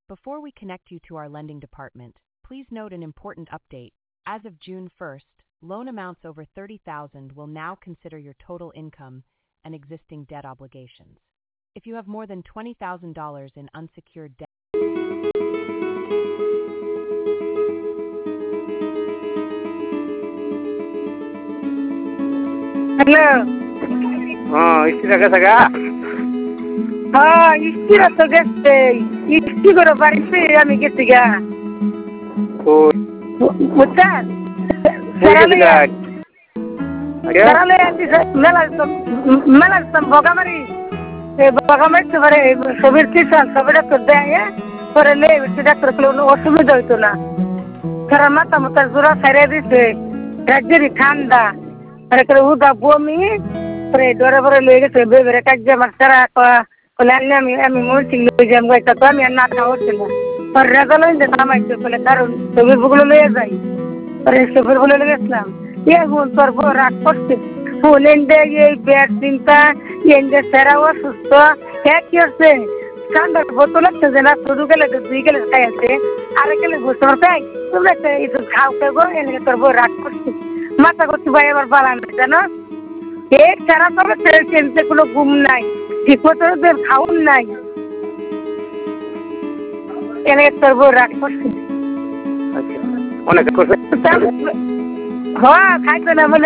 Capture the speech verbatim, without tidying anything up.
Before we connect you to our lending department, please note an important update. As of June first, loan amounts over thirty thousand dollars will now consider your total income and existing debt obligations. If you have more than twenty thousand dollars in unsecured debt, hello. হ্যাঁ, স্ত্রীটা গেছে গা? হ্যাঁ, স্ত্রীরা তো গেছে। স্ত্রী করে বাড়িতে আমি গেছি গা। কই? বুঝছেন? কই গেছিলা? আগে? সরালে আসিছে মেলা মেলা বগামারি এই বগামারি তো পরে সবির কিষান সবিটা তো দেয় পরে লে ডাক্তার কোনো অসুবিধা হইতো না। সারা মাথা মাথা জোড়া সাইরে দিছে রাজ্যেরই ঠান্ডা আর করে উদা বমি পরে ডরে পরে লয়ে গেছে বেবেরে কাজে আমার সারা বলে আমি আমি মরছি লয়ে যাম গাইতা তো আমি আর না খাওয়াচ্ছি না পরে রেজাল্ট হইতে নামাইছে বলে কারণ সবির বগুলো লয়ে যাই পরে সবির বলে গেছিলাম এখন তোর বউ রাগ করছে ফুলেন দে এই পেট চিন্তা এনজে সেরা অসুস্থ হ্যাঁ কি হচ্ছে ঠান্ডার বোতল আছে যে না শুধু গেলে তো দুই গেলে খাই আছে আর গেলে বুঝতে পারছাই তুমি একটা একটু খাও খাবো এনে তোর বউ রাগ করছে মাথা করছি ভাই আবার বালান জানো এই সারা তবে চিনতে কোনো ঘুম নাই ঠিক মতো খাউন নাই এনে তোর বউ রাগ করছে অনেক করছে। হ্যাঁ খাইতো না বলে